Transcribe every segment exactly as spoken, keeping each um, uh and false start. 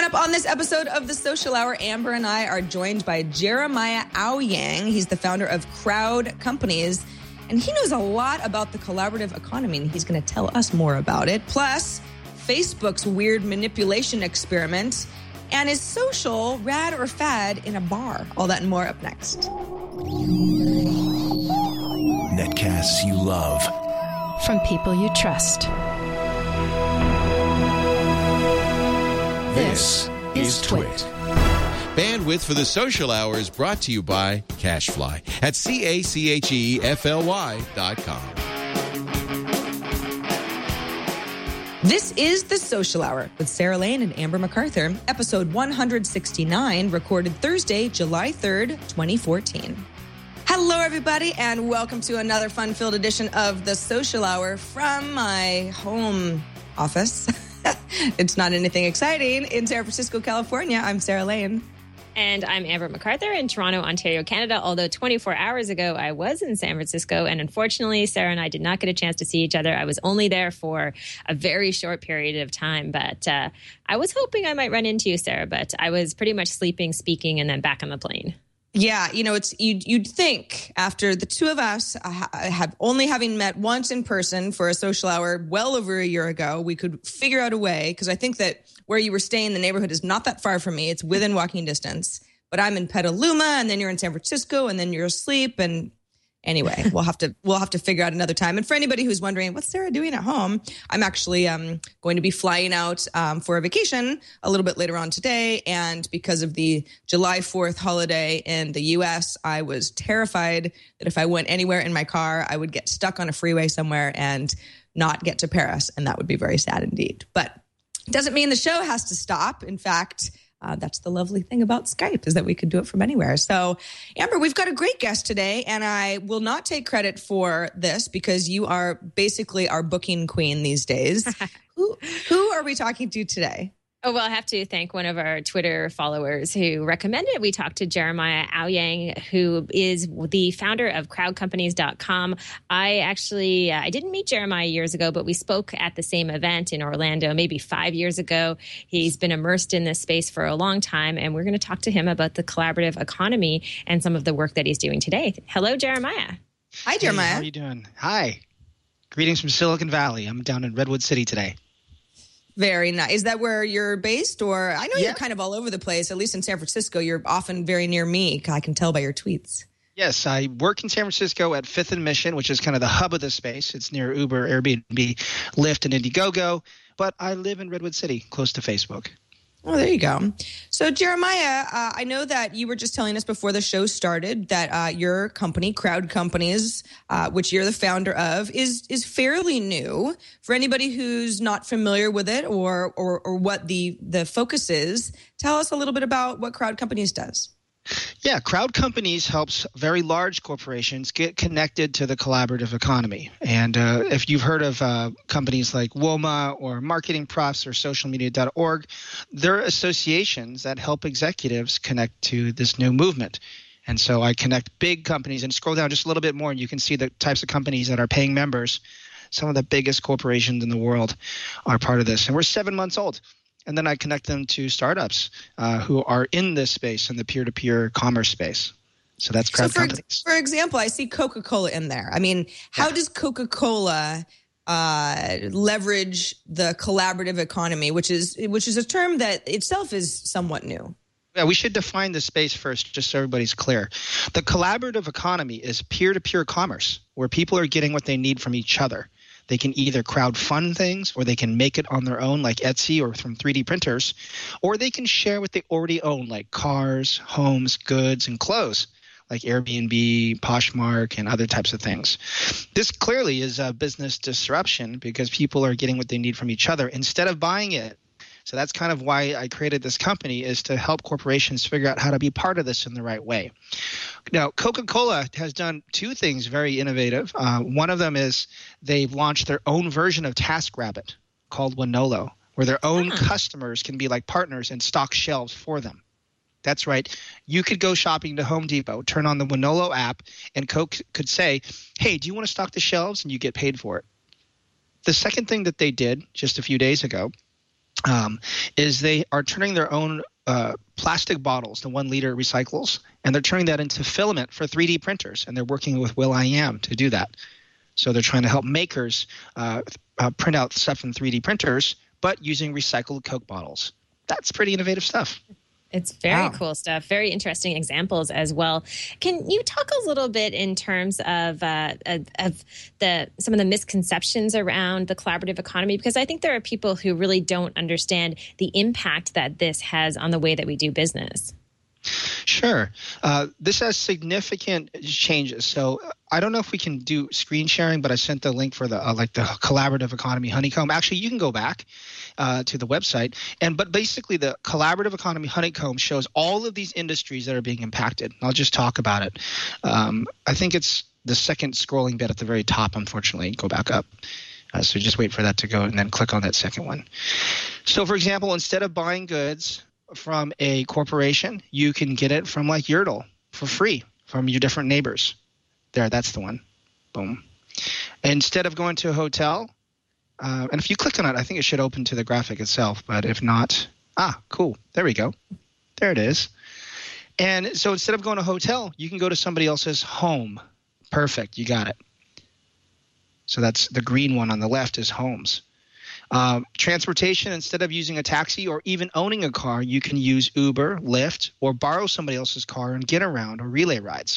Coming up on this episode of The Social Hour, Amber and I are joined by Jeremiah Owyang. He's the founder of Crowd Companies, and he knows a lot about the collaborative economy, and he's going to tell us more about it. Plus, Facebook's weird manipulation experiment, and is social rad or fad in a bar? All that and more up next. Netcasts you love. From people you trust. This is Twit. Bandwidth for the Social Hour is brought to you by CacheFly at C A C H E F L Y dot com. This is The Social Hour with Sarah Lane and Amber MacArthur, episode one sixty-nine, recorded Thursday, July third, twenty fourteen. Hello, everybody, and welcome to another fun-filled edition of The Social Hour from my home office. It's not anything exciting. In San Francisco, California, I'm Sarah Lane. And I'm Amber MacArthur in Toronto, Ontario, Canada. Although twenty-four hours ago, I was in San Francisco. And unfortunately, Sarah and I did not get a chance to see each other. I was only there for a very short period of time. But uh, I was hoping I might run into you, Sarah. But I was pretty much sleeping, speaking, and then back on the plane. Yeah, you know, it's you'd, you'd think after the two of us uh, have only having met once in person for a social hour well over a year ago, we could figure out a way, because I think that where you were staying, the neighborhood is not that far from me. It's within walking distance. But I'm in Petaluma, and then you're in San Francisco, and then you're asleep. And anyway, we'll have to we'll have to figure out another time. And for anybody who's wondering, what's Sarah doing at home? I'm actually um, going to be flying out um, for a vacation a little bit later on today. And because of the July fourth holiday in the U S, I was terrified that if I went anywhere in my car, I would get stuck on a freeway somewhere and not get to Paris. And that would be very sad indeed. But it doesn't mean the show has to stop. In fact, Uh, that's the lovely thing about Skype, is that we could do it from anywhere. So, Amber, we've got a great guest today, and I will not take credit for this because you are basically our booking queen these days. who, who are we talking to today? Oh, well, I have to thank one of our Twitter followers who recommended we talk to Jeremiah Owyang, who is the founder of crowd companies dot com. I actually, uh, I didn't meet Jeremiah years ago, but we spoke at the same event in Orlando maybe five years ago. He's been immersed in this space for a long time, and we're going to talk to him about the collaborative economy and some of the work that he's doing today. Hello, Jeremiah. Hi, Jeremiah. Hey, how are you doing? Hi. Greetings from Silicon Valley. I'm down in Redwood City today. Very nice. Is that where you're based? Or I know Yeah. you're kind of all over the place, at least in San Francisco. You're often very near me. I can tell by your tweets. Yes, I work in San Francisco at Fifth and Mission, which is kind of the hub of the space. It's near Uber, Airbnb, Lyft, and Indiegogo. But I live in Redwood City, close to Facebook. Oh, there you go. So, Jeremiah, uh, I know that you were just telling us before the show started that uh, your company, Crowd Companies, uh, which you're the founder of, is is fairly new. For anybody who's not familiar with it or or, or what the, the focus is, tell us a little bit about what Crowd Companies does. Yeah, Crowd Companies helps very large corporations get connected to the collaborative economy. And uh, if you've heard of uh, companies like WOMA or Marketing Profs or social media dot org, they're associations that help executives connect to this new movement. And so I connect big companies, and scroll down just a little bit more and you can see the types of companies that are paying members. Some of the biggest corporations in the world are part of this. And we're seven months old. And then I connect them to startups uh, who are in this space, in the peer-to-peer commerce space. So that's Crowd so for, Companies. For example, I see Coca-Cola in there. I mean, how yeah. does Coca-Cola uh, leverage the collaborative economy, which is which is a term that itself is somewhat new? Yeah, we should define the space first, just so everybody's clear. The collaborative economy is peer-to-peer commerce, where people are getting what they need from each other. They can either crowdfund things, or they can make it on their own like Etsy or from three D printers, or they can share what they already own like cars, homes, goods, and clothes like Airbnb, Poshmark, and other types of things. This clearly is a business disruption because people are getting what they need from each other instead of buying it. So that's kind of why I created this company, is to help corporations figure out how to be part of this in the right way. Now, Coca-Cola has done two things very innovative. Uh, one of them is they've launched their own version of TaskRabbit called Wonolo, where their own uh-huh. customers can be like partners and stock shelves for them. That's right. You could go shopping to Home Depot, turn on the Wonolo app, and Coke could say, hey, do you want to stock the shelves? And you get paid for it. The second thing that they did just a few days ago um, is they are turning their own uh, plastic bottles, the one liter recyclables, and they're turning that into filament for three D printers. And they're working with Will I Am to do that. So they're trying to help makers uh, uh, print out stuff in three D printers, but using recycled Coke bottles. That's pretty innovative stuff. It's very Wow. cool stuff. Very interesting examples as well. Can you talk a little bit in terms of, uh, of of the some of the misconceptions around the collaborative economy? Because I think there are people who really don't understand the impact that this has on the way that we do business. Sure. Uh, this has significant changes. So I don't know if we can do screen sharing, but I sent the link for the uh, like the collaborative economy honeycomb. Actually, you can go back uh, to the website, and but basically the collaborative economy honeycomb shows all of these industries that are being impacted. I'll just talk about it. Um, I think it's the second scrolling bit at the very top. Unfortunately, go back up. Uh, so just wait for that to go, and then click on that second one. So, for example, instead of buying goods from a corporation, you can get it from like Yerdle for free from your different neighbors. There, that's the one. Boom. Instead of going to a hotel, uh, and if you click on it, I think it should open to the graphic itself, but if not, ah, cool. There we go. There it is. And so instead of going to a hotel, you can go to somebody else's home. Perfect. You got it. So that's the green one on the left is homes. Um, transportation, instead of using a taxi or even owning a car, you can use Uber, Lyft, or borrow somebody else's car and get around or relay rides.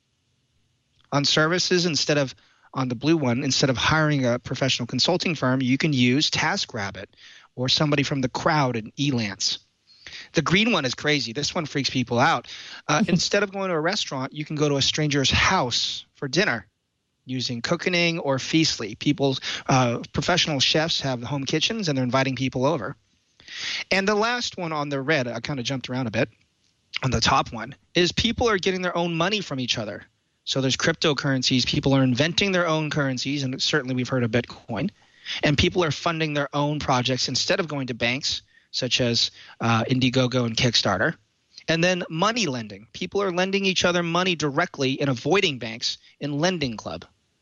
On services, instead of on the blue one, instead of hiring a professional consulting firm, you can use TaskRabbit or somebody from the crowd in Elance. The green one is crazy. This one freaks people out. Uh, instead of going to a restaurant, you can go to a stranger's house for dinner using Cookening or Feastly. People's uh, professional chefs have home kitchens, and they're inviting people over. And the last one on the red, I kind of jumped around a bit, on the top one, is people are getting their own money from each other. So there's cryptocurrencies. People are inventing their own currencies, and certainly we've heard of Bitcoin. And people are funding their own projects instead of going to banks such as uh, Indiegogo and Kickstarter. And then money lending. People are lending each other money directly and avoiding banks in Lending Club.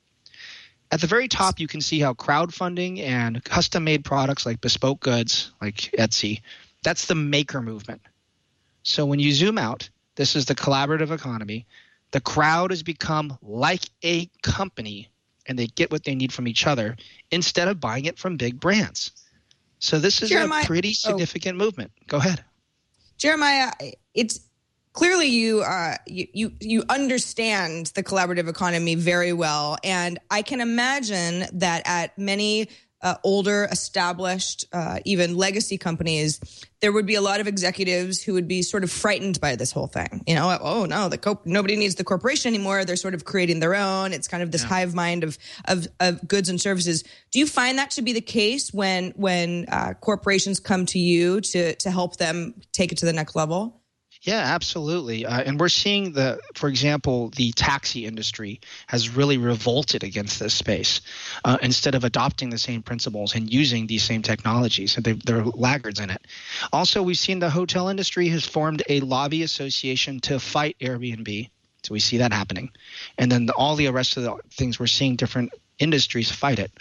At the very top, you can see how crowdfunding and custom-made products like bespoke goods, like Etsy, that's the maker movement. So when you zoom out, this is the collaborative economy. The crowd has become like a company, and they get what they need from each other instead of buying it from big brands. So this is Jeremiah, a pretty significant oh. movement. Go ahead. Jeremiah, it's clearly you, uh, you you you understand the collaborative economy very well, and I can imagine that at many uh, older, established, uh, even legacy companies, there would be a lot of executives who would be sort of frightened by this whole thing. You know, oh no, the co- nobody needs the corporation anymore. They're sort of creating their own. It's kind of this yeah. hive mind of, of of goods and services. Do you find that to be the case when when uh, corporations come to you to to help them take it to the next level? Yeah, absolutely. Uh, and we're seeing the, for example, the taxi industry has really revolted against this space uh, instead of adopting the same principles and using these same technologies. And they, they're laggards in it. Also, we've seen the hotel industry has formed a lobby association to fight Airbnb. So we see that happening. And then the, all the rest of the things, we're seeing different industries fight it.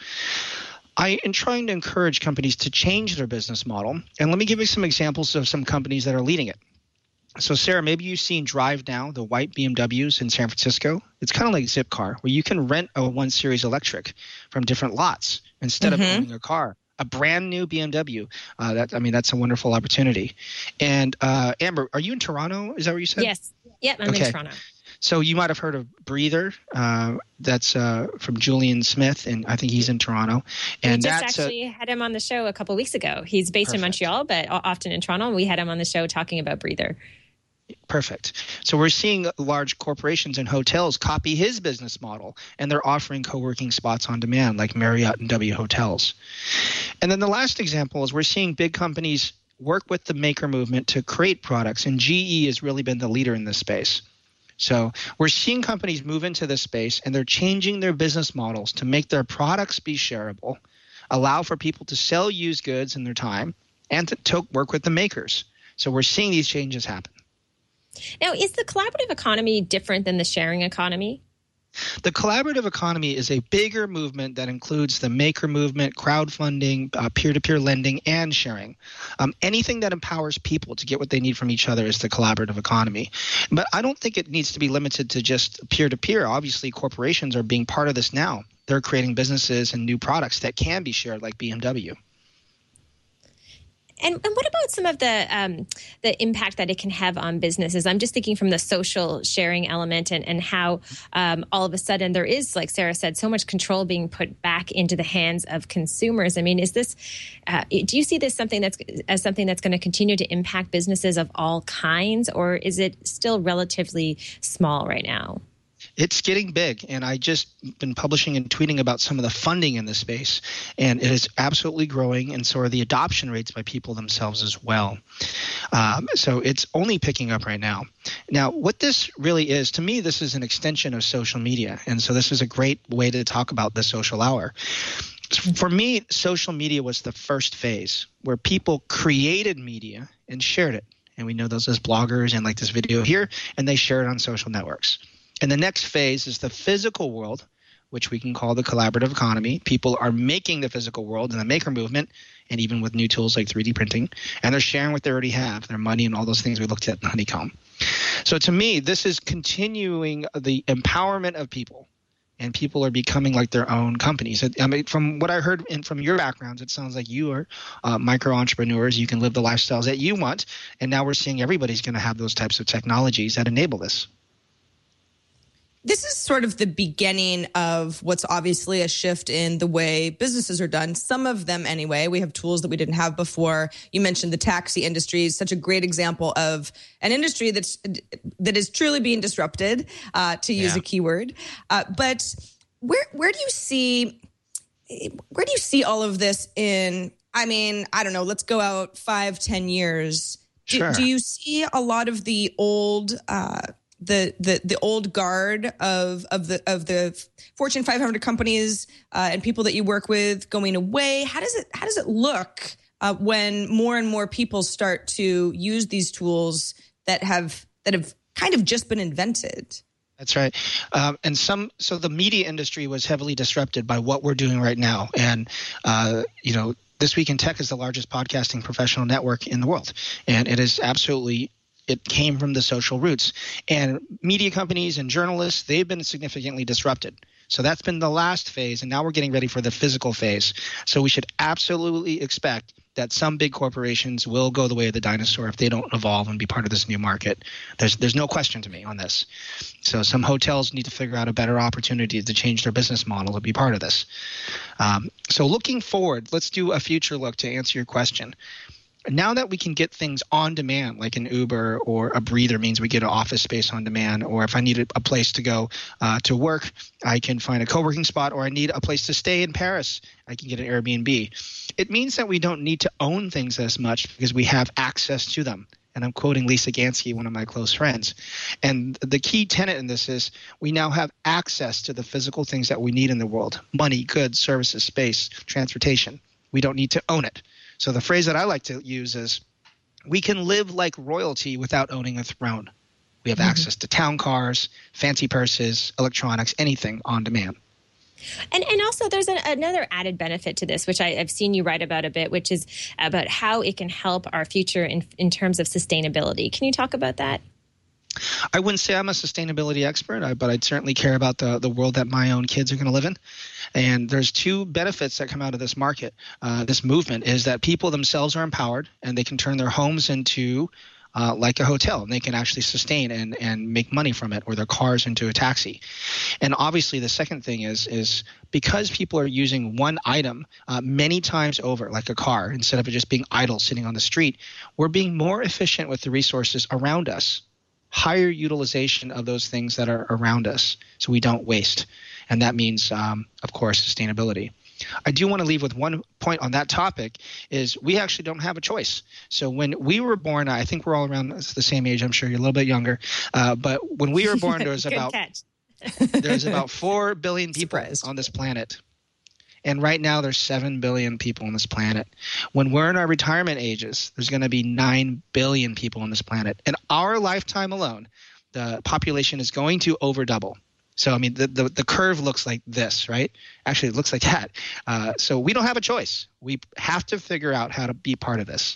I am trying to encourage companies to change their business model. And let me give you some examples of some companies that are leading it. So, Sarah, maybe you've seen Drive Now, the white B M Ws in San Francisco. It's kind of like Zipcar, where you can rent a one series electric from different lots instead mm-hmm. of owning a car. A brand new B M W. Uh, that I mean, that's a wonderful opportunity. And uh, Amber, are you in Toronto? Is that what you said? Yes. Yep, I'm okay. in Toronto. So you might have heard of Breather. Uh, that's uh, from Julian Smith, and I think he's in Toronto. And we just that's actually a, had him on the show a couple of weeks ago. He's based perfect. in Montreal, but often in Toronto. And we had him on the show talking about Breather. Perfect. So we're seeing large corporations and hotels copy his business model, and they're offering co-working spots on demand like Marriott and W Hotels. And then the last example is we're seeing big companies work with the maker movement to create products, and G E has really been the leader in this space. So we're seeing companies move into this space, and they're changing their business models to make their products be shareable, allow for people to sell used goods in their time, and to, to work with the makers. So we're seeing these changes happen. Now, is the collaborative economy different than the sharing economy? The collaborative economy is a bigger movement that includes the maker movement, crowdfunding, uh, peer-to-peer lending, and sharing. Um, anything that empowers people to get what they need from each other is the collaborative economy. But I don't think it needs to be limited to just peer-to-peer. Obviously, corporations are being part of this now. They're creating businesses and new products that can be shared, like B M W. And, and what about some of the um, the impact that it can have on businesses? I'm just thinking from the social sharing element and, and how um, all of a sudden there is, like Sarah said, so much control being put back into the hands of consumers. I mean, is this, uh, do you see this something that's as something that's going to continue to impact businesses of all kinds, or is it still relatively small right now? It's getting big, and I just been publishing and tweeting about some of the funding in this space, and it is absolutely growing, and so are the adoption rates by people themselves as well. Um, so it's only picking up right now. Now, what this really is, to me, this is an extension of social media, and so this is a great way to talk about the social hour. For me, social media was the first phase where people created media and shared it, and we know those as bloggers and like this video here, and they share it on social networks. And the next phase is the physical world, which we can call the collaborative economy. People are making the physical world in the maker movement, and even with new tools like three D printing, and they're sharing what they already have, their money and all those things we looked at in Honeycomb. So to me, this is continuing the empowerment of people, and people are becoming like their own companies. I mean, from what I heard in, from your backgrounds, it sounds like you are uh, micro-entrepreneurs. You can live the lifestyles that you want, and now we're seeing everybody's going to have those types of technologies that enable this. This is sort of the beginning of what's obviously a shift in the way businesses are done. Some of them anyway. We have tools that we didn't have before. You mentioned the taxi industry is such a great example of an industry that's that is truly being disrupted, uh, to use yeah. a keyword. Uh, but where where do you see where do you see all of this in? I mean, I don't know. Let's go out five, ten years. Do, sure. do you see a lot of the old uh, the the the old guard of of the of the Fortune five hundred companies uh, and people that you work with going away? How does it how does it look uh, when more and more people start to use these tools that have that have kind of just been invented? That's right. Um, and some, so the media industry was heavily disrupted by what we're doing right now. And, uh, you know, This Week in Tech is the largest podcasting professional network in the world. And it is absolutely It came from the social roots. And media companies and journalists, they've been significantly disrupted. So that's been the last phase, and now we're getting ready for the physical phase. So we should absolutely expect that some big corporations will go the way of the dinosaur if they don't evolve and be part of this new market. There's there's no question to me on this. So some hotels need to figure out a better opportunity to change their business model to be part of this. Um, so looking forward, let's do a future look to answer your question. Now that we can get things on demand, like an Uber or a Breather means we get an office space on demand, or if I need a place to go uh, to work, I can find a co-working spot, or I need a place to stay in Paris, I can get an Airbnb. It means that we don't need to own things as much because we have access to them. And I'm quoting Lisa Gansky, one of my close friends. And the key tenet in this is we now have access to the physical things that we need in the world: money, goods, services, space, transportation. We don't need to own it. So the phrase that I like to use is we can live like royalty without owning a throne. We have mm-hmm. access to town cars, fancy purses, electronics, anything on demand. And and also there's an, another added benefit to this, which I, I've seen you write about a bit, which is about how it can help our future in, in terms of sustainability. Can you talk about that? I wouldn't say I'm a sustainability expert, but I'd certainly care about the, the world that my own kids are going to live in. And there's two benefits that come out of this market. Uh, this movement is that people themselves are empowered, and they can turn their homes into uh, like a hotel, and they can actually sustain and, and make money from it, or their cars into a taxi. And obviously the second thing is is because people are using one item uh, many times over, like a car, instead of it just being idle sitting on the street, we're being more efficient with the resources around us. Higher utilization of those things that are around us so we don't waste. And that means, um, of course, sustainability. I do want to leave with one point on that topic is we actually don't have a choice. So when we were born, I think we're all around the same age. I'm sure you're a little bit younger. Uh, but when we were born, there was about there's about four billion people Surprised. on this planet. And right now there's seven billion people on this planet. When we're in our retirement ages, there's going to be nine billion people on this planet. In our lifetime alone, the population is going to over double. So, I mean, the, the, the curve looks like this, right? Actually, it looks like that. Uh, so we don't have a choice. We have to figure out how to be part of this.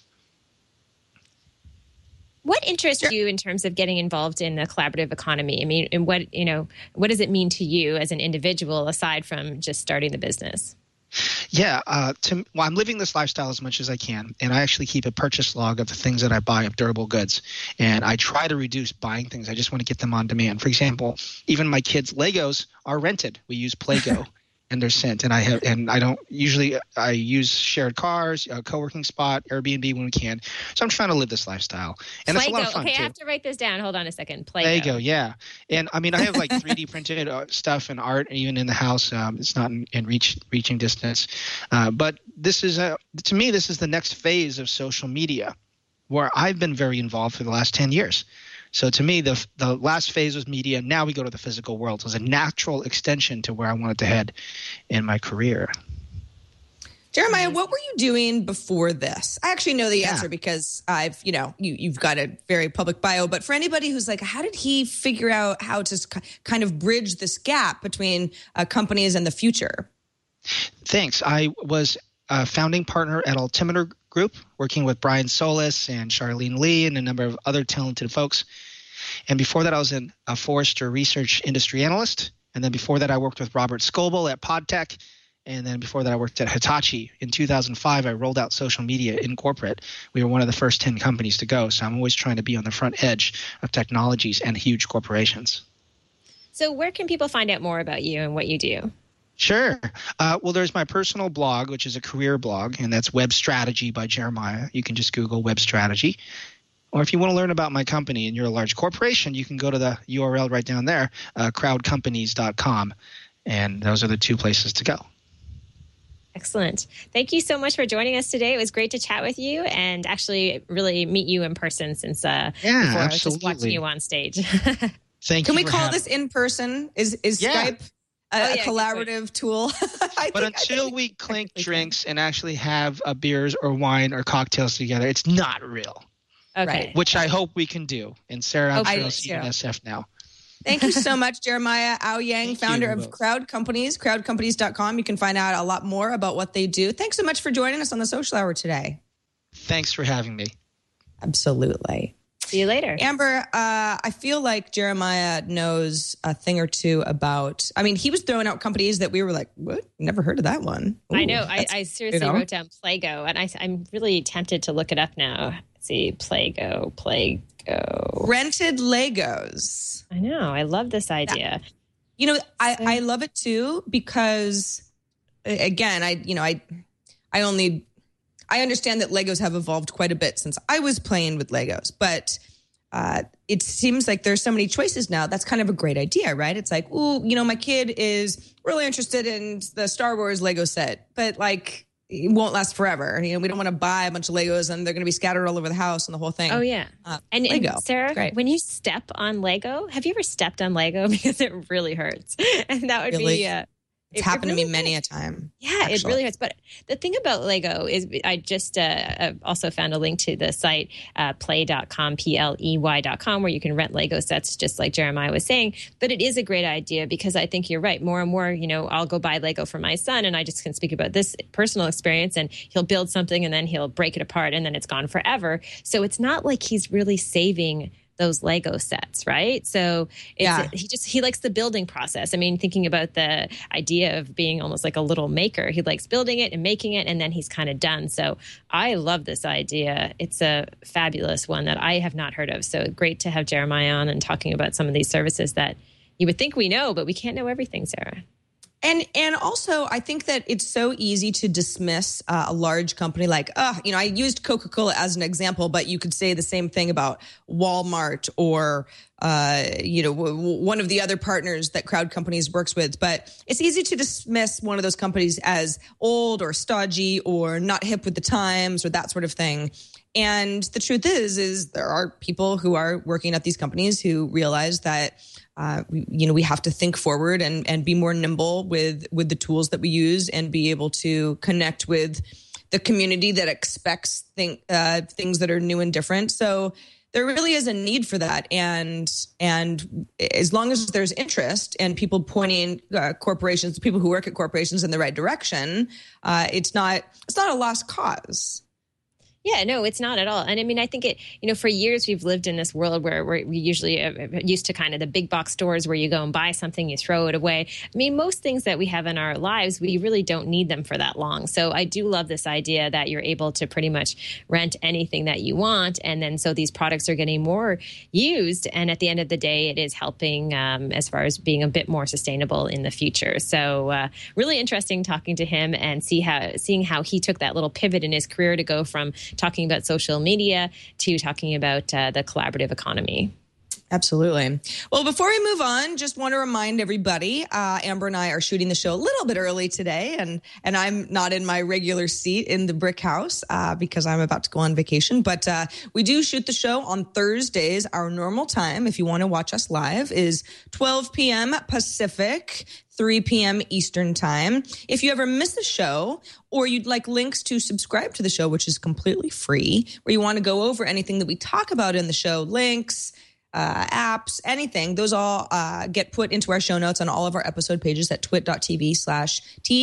What interests yeah. you in terms of getting involved in the collaborative economy? I mean, and what, you know, what does it mean to you as an individual aside from just starting the business? Yeah, uh, to, well, I'm living this lifestyle as much as I can, and I actually keep a purchase log of the things that I buy of durable goods, and I try to reduce buying things. I just want to get them on demand. For example, even my kids' Legos are rented. We use Play-Go. And they're sent, and I have, and I don't usually. I use shared cars, a co-working spot, Airbnb when we can. So I'm trying to live this lifestyle, and Play-Go. It's a lot of fun okay, too. I have to write this down. Hold on a second. Play-Go. Play-Go, yeah. And I mean, I have like three D printed uh, stuff and art, even in the house. Um, it's not in, in reach reaching distance, uh, but this is a to me this is the next phase of social media, where I've been very involved for the last ten years. So to me, the the last phase was media. Now we go to the physical world. So it's a natural extension to where I wanted to head in my career. Jeremiah, what were you doing before this? I actually know the Yeah. answer because I've, you know, you, you've got a very public bio. But for anybody who's like, how did he figure out how to kind of bridge this gap between uh, companies and the future? Thanks. I was a founding partner at Altimeter Group, working with Brian Solis and Charlene Lee and a number of other talented folks. And before that, I was in a Forrester Research Industry Analyst. And then before that, I worked with Robert Scoble at PodTech. And then before that, I worked at Hitachi. In two thousand five, I rolled out social media in corporate. We were one of the first ten companies to go. So I'm always trying to be on the front edge of technologies and huge corporations. So where can people find out more about you and what you do? Sure. Uh, well, there's my personal blog, which is a career blog, and that's Web Strategy by Jeremiah. You can just Google Web Strategy. Or if you want to learn about my company and you're a large corporation, you can go to the U R L right down there, uh, crowd companies dot com. And those are the two places to go. Excellent. Thank you so much for joining us today. It was great to chat with you and actually really meet you in person since uh, Yeah, before I was absolutely. just watching you on stage. Thank Can you. we call this in person? Is is Yeah. Skype a, Oh, a yeah, collaborative tool? I But think- I until think we it's clink perfectly drinks and actually have a beers or wine or cocktails together, it's not real, Okay. Right. which I hope we can do. And Sarah, I'm Hope sure so, I'll see you in too. S F now. Thank you so much, Jeremiah Ao Yang, Thank founder you of both. Crowd Companies, crowd companies dot com. You can find out a lot more about what they do. Thanks so much for joining us on the Social Hour today. Thanks for having me. Absolutely. See you later. Amber, uh, I feel like Jeremiah knows a thing or two about, I mean, he was throwing out companies that we were like, what? Never heard of that one. I Ooh, know. I, that's- I seriously you know. wrote down Play-Go, and I, I'm really tempted to look it up now. Let's see, Play-Go, Play-Go. Rented Legos. I know. I love this idea. You know, I, I love it too because, a- again, I, you know, I, I only, I understand that Legos have evolved quite a bit since I was playing with Legos, but uh, it seems like there's so many choices now. That's kind of a great idea, right? It's like, ooh, you know, my kid is really interested in the Star Wars Lego set, but like, it won't last forever. You know, we don't want to buy a bunch of Legos and they're going to be scattered all over the house and the whole thing. Oh, yeah. Uh, And, and Lego. Sarah, Great. when you step on Lego, have you ever stepped on Lego? Because it really hurts. And that would Really? be... Uh, It's it- it happened to me really many a hurts. time. Yeah, it actually. really hurts. But the thing about Lego is I just uh, uh, also found a link to the site, uh, play dot com, P L E Y dot com, where you can rent Lego sets, just like Jeremiah was saying. But it is a great idea because I think you're right. More and more, you know, I'll go buy Lego for my son, and I just can speak about this personal experience, and he'll build something and then he'll break it apart and then it's gone forever. So it's not like he's really saving those Lego sets, right? So it's, Yeah. he just, he likes the building process. I mean, thinking about the idea of being almost like a little maker, he likes building it and making it, and then he's kind of done. So I love this idea. It's a fabulous one that I have not heard of. So great to have Jeremiah on and talking about some of these services that you would think we know, but we can't know everything, Sarah. And and also, I think that it's so easy to dismiss uh, a large company like, uh, you know, I used Coca-Cola as an example, but you could say the same thing about Walmart or, uh, you know, w- w- one of the other partners that Crowd Companies works with. But it's easy to dismiss one of those companies as old or stodgy or not hip with the times or that sort of thing. And the truth is, is there are people who are working at these companies who realize that Uh, we, you know, we have to think forward and, and be more nimble with with the tools that we use and be able to connect with the community that expects think, uh, things that are new and different. So there really is a need for that. And and as long as there's interest and people pointing uh, corporations, people who work at corporations in the right direction, uh, it's not it's not a lost cause. Yeah, no, it's not at all. And I mean, I think it, you know, for years we've lived in this world where we're we usually are used to kind of the big box stores where you go and buy something, you throw it away. I mean, most things that we have in our lives, we really don't need them for that long. So I do love this idea that you're able to pretty much rent anything that you want. And then so these products are getting more used. And at the end of the day, it is helping um, as far as being a bit more sustainable in the future. So uh, really interesting talking to him and see how seeing how he took that little pivot in his career to go from talking about social media to talking about uh, the collaborative economy. Absolutely. Well, before we move on, just want to remind everybody, uh, Amber and I are shooting the show a little bit early today, and and I'm not in my regular seat in the Brick House uh, because I'm about to go on vacation. But uh, we do shoot the show on Thursdays. Our normal time, if you want to watch us live, is twelve p.m. Pacific, three p.m. Eastern time. If you ever miss a show or you'd like links to subscribe to the show, which is completely free, or you want to go over anything that we talk about in the show, links, uh, apps, anything, those all uh, get put into our show notes on all of our episode pages at twit.tv slash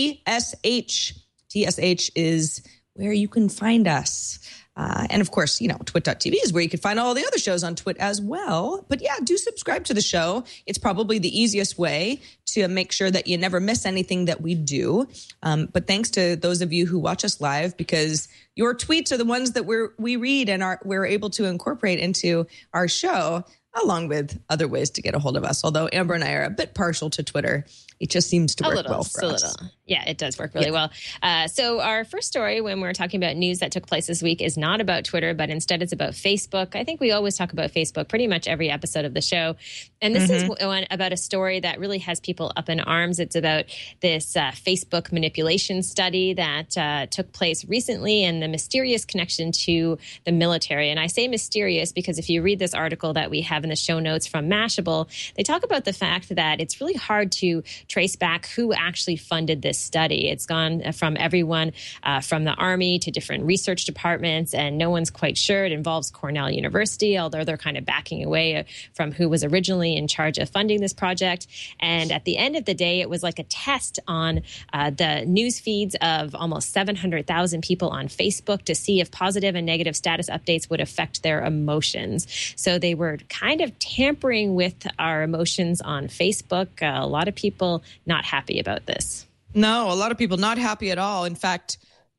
TSH. T S H is where you can find us. Uh, and of course, you know, twit.tv is where you can find all the other shows on Twit as well. But yeah, do subscribe to the show. It's probably the easiest way to make sure that you never miss anything that we do. Um, but thanks to those of you who watch us live, because your tweets are the ones that we're, we read and are, we're able to incorporate into our show, along with other ways to get a hold of us. Although Amber and I are a bit partial to Twitter. It just seems to work little, well for a us. Little. Yeah, it does work really yeah. well. Uh, so our first story when we're talking about news that took place this week is not about Twitter, but instead it's about Facebook. I think we always talk about Facebook pretty much every episode of the show. And this mm-hmm. is one about a story that really has people up in arms. It's about this uh, Facebook manipulation study that uh, took place recently and the mysterious connection to the military. And I say mysterious because if you read this article that we have in the show notes from Mashable, they talk about the fact that it's really hard to trace back who actually funded this study. It's gone from everyone uh, from the Army to different research departments, and no one's quite sure. It involves Cornell University, although they're kind of backing away from who was originally in charge of funding this project. And at the end of the day, it was like a test on uh, the news feeds of almost seven hundred thousand people on Facebook to see if positive and negative status updates would affect their emotions. So they were kind of tampering with our emotions on Facebook. Uh, a lot of people not happy about this. No, a lot of people not happy at all. In fact,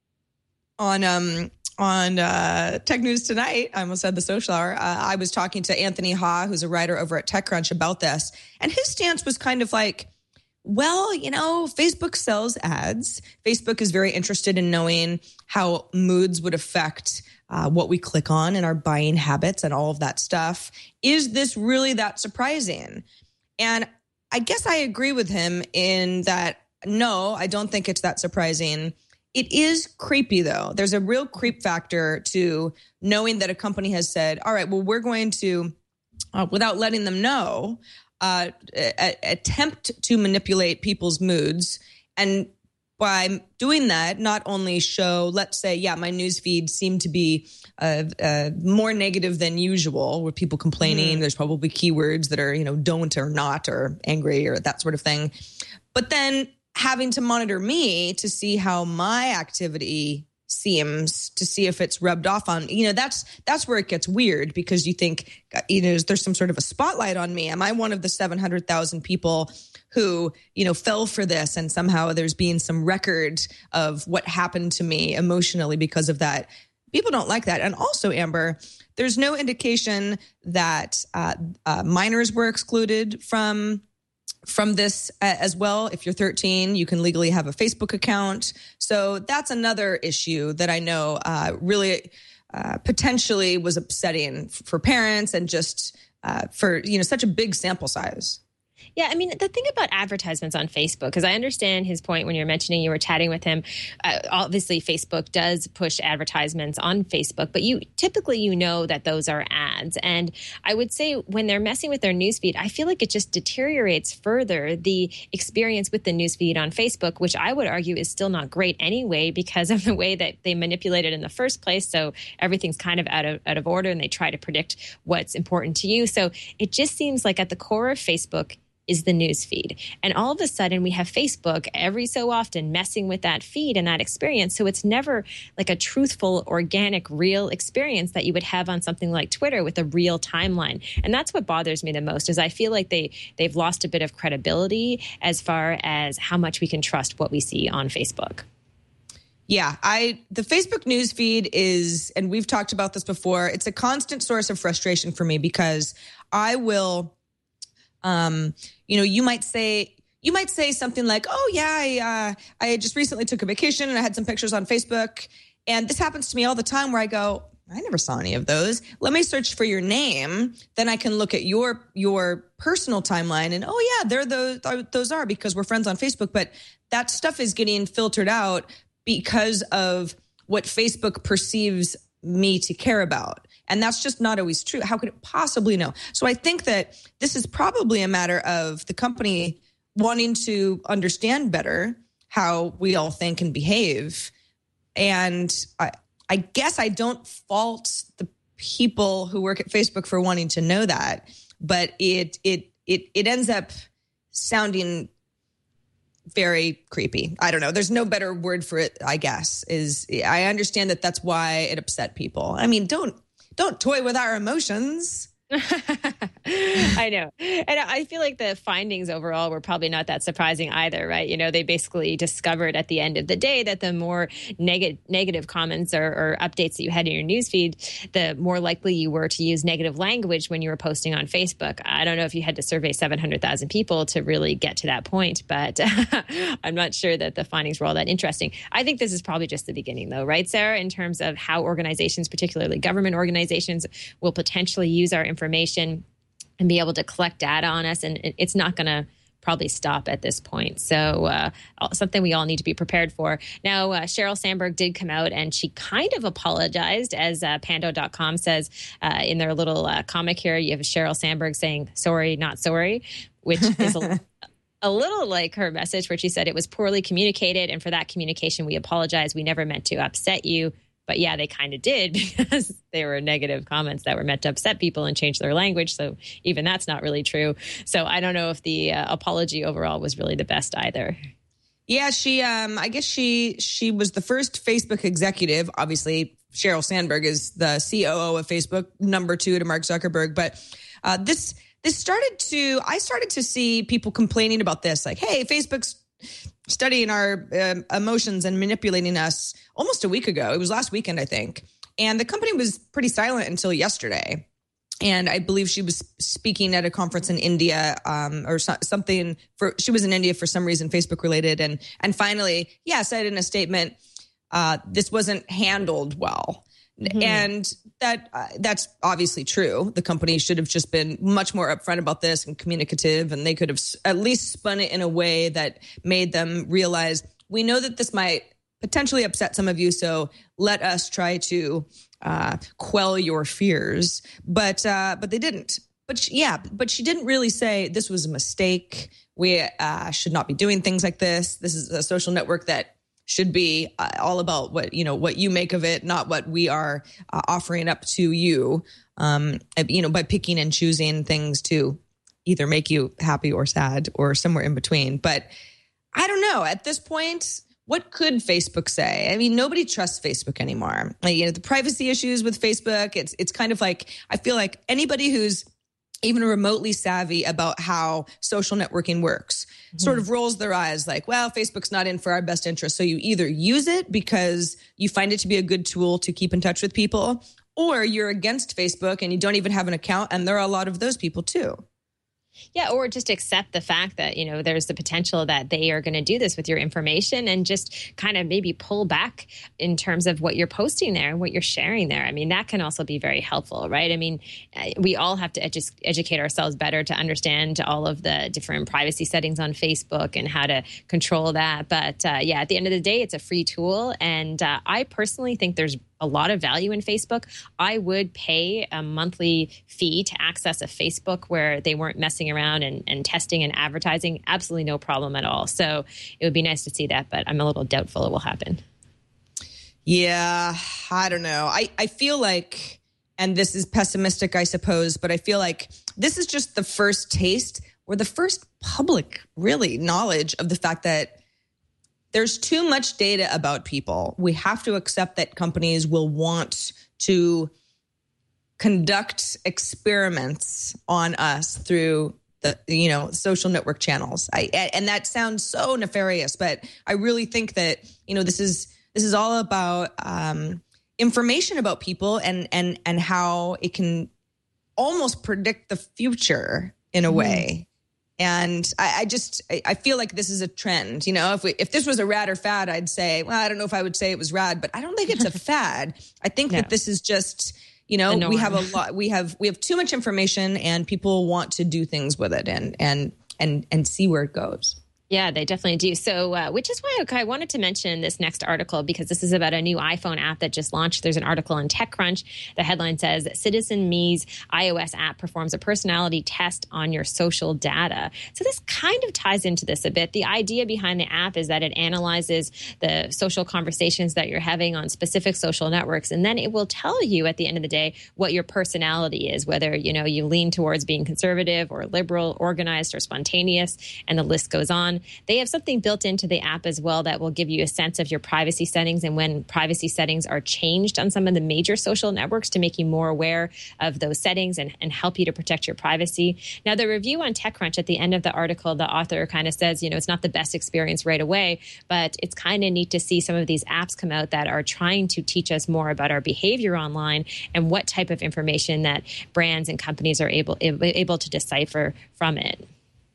on um, on uh, Tech News Tonight, I almost said the social hour, uh, I was talking to Anthony Ha, who's a writer over at TechCrunch, about this. And his stance was kind of like, well, you know, Facebook sells ads. Facebook is very interested in knowing how moods would affect uh, what we click on and our buying habits and all of that stuff. Is this really that surprising? And I guess I agree with him in that, no, I don't think it's that surprising. It is creepy, though. There's a real creep factor to knowing that a company has said, all right, well, we're going to, uh, without letting them know, uh, a- attempt to manipulate people's moods. And by doing that, not only show, let's say, yeah, my news feed seemed to be uh, uh, more negative than usual, with people complaining. Mm. There's probably keywords that are, you know, don't or not or angry or that sort of thing. But then having to monitor me to see how my activity seems, to see if it's rubbed off on, you know, that's that's where it gets weird, because you think, you know, there's some sort of a spotlight on me. Am I one of the seven hundred thousand people who, you know, fell for this, and somehow there's been some record of what happened to me emotionally because of that? People don't like that. And also, Amber, there's no indication that uh, uh, minors were excluded from from this as well. If you're thirteen, you can legally have a Facebook account. So that's another issue that I know uh, really uh, potentially was upsetting for parents, and just uh, for, you know, such a big sample size. Yeah, I mean, the thing about advertisements on Facebook, because I understand his point when you're mentioning you were chatting with him. Uh, obviously, Facebook does push advertisements on Facebook, but you typically you know that those are ads. And I would say when they're messing with their newsfeed, I feel like it just deteriorates further the experience with the newsfeed on Facebook, which I would argue is still not great anyway because of the way that they manipulate it in the first place. So everything's kind of out of out of order, and they try to predict what's important to you. So it just seems like at the core of Facebook is the news feed. And all of a sudden we have Facebook every so often messing with that feed and that experience. So it's never like a truthful, organic, real experience that you would have on something like Twitter with a real timeline. And that's what bothers me the most is I feel like they, they've lost a bit of credibility as far as how much we can trust what we see on Facebook. Yeah, I the Facebook news feed is, and we've talked about this before, it's a constant source of frustration for me because I will Um, you know, you might say, you might say something like, oh yeah, I, uh, I just recently took a vacation and I had some pictures on Facebook. And this happens to me all the time where I go, I never saw any of those. Let me search for your name. Then I can look at your, your personal timeline and, oh yeah, there those, those are because we're friends on Facebook. But that stuff is getting filtered out because of what Facebook perceives me to care about. And that's just not always true. How could it possibly know? So I think that this is probably a matter of the company wanting to understand better how we all think and behave. And I, I guess I don't fault the people who work at Facebook for wanting to know that, but it it it it ends up sounding very creepy. I don't know. There's no better word for it, I guess. Is I understand that that's why it upset people. I mean, don't Don't toy with our emotions. I know. And I feel like the findings overall were probably not that surprising either, right? You know, they basically discovered at the end of the day that the more neg- negative comments or, or updates that you had in your newsfeed, the more likely you were to use negative language when you were posting on Facebook. I don't know if you had to survey seven hundred thousand people to really get to that point, but I'm not sure that the findings were all that interesting. I think this is probably just the beginning though, right, Sarah, in terms of how organizations, particularly government organizations, will potentially use our information and be able to collect data on us. And it's not going to probably stop at this point. So uh, something we all need to be prepared for. Now, uh, Sheryl Sandberg did come out and she kind of apologized, as uh, Pando dot com says uh, in their little uh, comic here. You have Sheryl Sandberg saying, sorry, not sorry, which is a, a little like her message where she said it was poorly communicated. And for that communication, we apologize. We never meant to upset you. But yeah, they kind of did because they were negative comments that were meant to upset people and change their language. So even that's not really true. So I don't know if the uh, apology overall was really the best either. Yeah, she, um, I guess she, she was the first Facebook executive. Obviously, Sheryl Sandberg is the C O O of Facebook, number two to Mark Zuckerberg. But uh, this, this started to, I started to see people complaining about this, like, hey, Facebook's studying our uh, emotions and manipulating us almost a week ago. It was last weekend, I think. And the company was pretty silent until yesterday. And I believe she was speaking at a conference in India um, or so, something for, she was in India for some reason, Facebook related. And, and finally, yeah, said in a statement, uh, this wasn't handled well. Mm-hmm. And that uh, that's obviously true. The company should have just been much more upfront about this and communicative, and they could have at least spun it in a way that made them realize, we know that this might potentially upset some of you, so let us try to uh, quell your fears. But uh, but they didn't. But she, yeah, but she didn't really say this was a mistake. We uh, should not be doing things like this. This is a social network that should be uh, all about what, you know, what you make of it, not what we are uh, offering up to you, um, you know, by picking and choosing things to either make you happy or sad or somewhere in between. But I don't know. At this point, what could Facebook say? I mean, nobody trusts Facebook anymore. Like, you know, the privacy issues with Facebook, it's it's kind of like, I feel like anybody who's even remotely savvy about how social networking works, mm-hmm. sort of rolls their eyes like, well, Facebook's not in for our best interest. So you either use it because you find it to be a good tool to keep in touch with people, or you're against Facebook and you don't even have an account. And there are a lot of those people too. Yeah, or just accept the fact that, you know, there's the potential that they are going to do this with your information, and just kind of maybe pull back in terms of what you're posting there and what you're sharing there. I mean, that can also be very helpful, right? I mean, we all have to edu- educate ourselves better to understand all of the different privacy settings on Facebook and how to control that. But uh, yeah, at the end of the day, it's a free tool. And uh, I personally think there's a lot of value in Facebook. I would pay a monthly fee to access a Facebook where they weren't messing around and, and testing and advertising. Absolutely no problem at all. So it would be nice to see that, but I'm a little doubtful it will happen. Yeah, I don't know. I, I feel like, and this is pessimistic, I suppose, but I feel like this is just the first taste or the first public, really, knowledge of the fact that there's too much data about people. We have to accept that companies will want to conduct experiments on us through the, you know, social network channels. I, and that sounds so nefarious, but I really think that, you know, this is this is all about um, information about people and and and how it can almost predict the future in a mm. way. And I, I just, I feel like this is a trend. You know, if we, if this was a rad or fad, I'd say, well, I don't know if I would say it was rad, but I don't think it's a fad. I think no. that this is just, you know, we have a lot, we have, we have too much information, and people want to do things with it and, and, and, and see where it goes. Yeah, they definitely do. So, uh, which is why okay, I wanted to mention this next article, because this is about a new iPhone app that just launched. There's an article in TechCrunch. The headline says, Citizen Me's iOS app performs a personality test on your social data. So this kind of ties into this a bit. The idea behind the app is that it analyzes the social conversations that you're having on specific social networks, and then it will tell you at the end of the day what your personality is, whether, you know, you lean towards being conservative or liberal, organized or spontaneous, and the list goes on. They have something built into the app as well that will give you a sense of your privacy settings and when privacy settings are changed on some of the major social networks to make you more aware of those settings and, and help you to protect your privacy. Now, the review on TechCrunch at the end of the article, the author kind of says, you know, it's not the best experience right away, but it's kind of neat to see some of these apps come out that are trying to teach us more about our behavior online and what type of information that brands and companies are able able to decipher from it.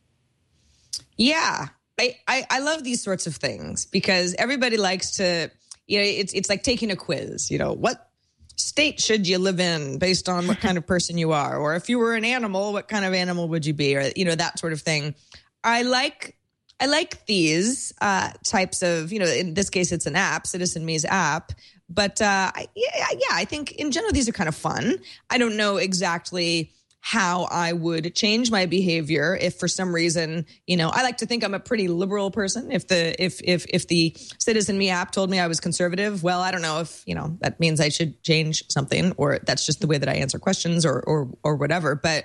Yeah, I, I, I love these sorts of things because everybody likes to, you know, it's it's like taking a quiz. You know, what state should you live in based on what kind of person you are? Or if you were an animal, what kind of animal would you be? Or, you know, that sort of thing. I like I like these uh, types of, you know, in this case, it's an app, Citizen Me's app. But uh, yeah, yeah, I think in general, these are kind of fun. I don't know exactly how I would change my behavior if for some reason, you know, I like to think I'm a pretty liberal person. If the if if if the Citizen Me app told me I was conservative, well, I don't know if, you know, that means I should change something, or that's just the way that I answer questions or or or whatever. But